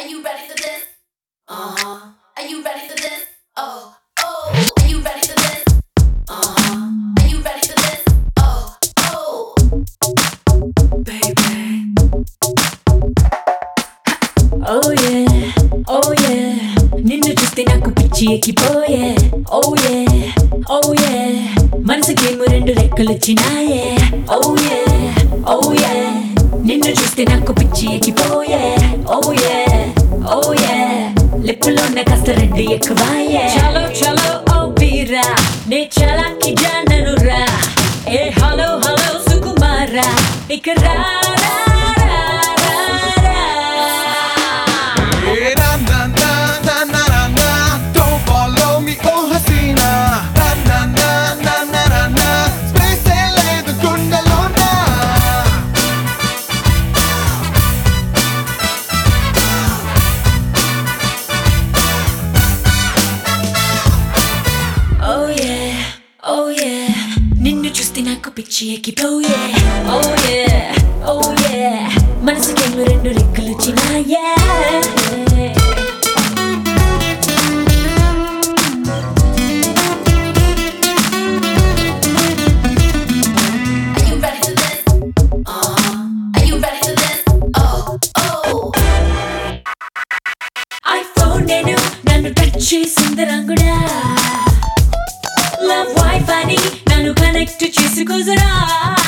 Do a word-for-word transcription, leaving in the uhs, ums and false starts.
Are you ready for this? Uh-huh. Are you ready for this? Oh, oh. Are you ready for this? Uh-huh. Are you ready for this? Oh, oh. Baby. Oh yeah, oh yeah. నిన్ను చూస్తే నాకు పిచ్చి ఎక్కిపోయే. Oh yeah, oh yeah. మనసుకేమో రెండు రెక్కలొచ్చినాయే. Oh yeah, oh yeah. నిన్ను చూస్తే నాకు పిచ్చి ఎక్కిపోయే. Oh yeah, oh yeah. లిప్పులోన కాస్త రెడ్డి ఎక్కువాయే. చలో చలో ఓ వీరా, నే చలాకి జాననురా. ఏ హలో హలో సుకుమారా, ఇక రా రా రా రా రా. Hey, na na na na na na na. Don't follow me, oh Hasina. Na na na na na na na. Space లేదు గుండెలోన. Oh yeah, oh yeah. నిన్ను చూస్తే నాకు పిచ్చి ఎక్కిపోయే. Oh yeah, oh yeah. మనసుకేమో రెండు రెక్కలొచ్చినాయే. Are you ready for this? Uh-huh. Are you ready for this? Oh, oh. iPhone నేను నన్ను touch చేసింది రంగుడా. Love Wi-Fi ని నన్ను కనెక్ట్ చేసుకోజరా.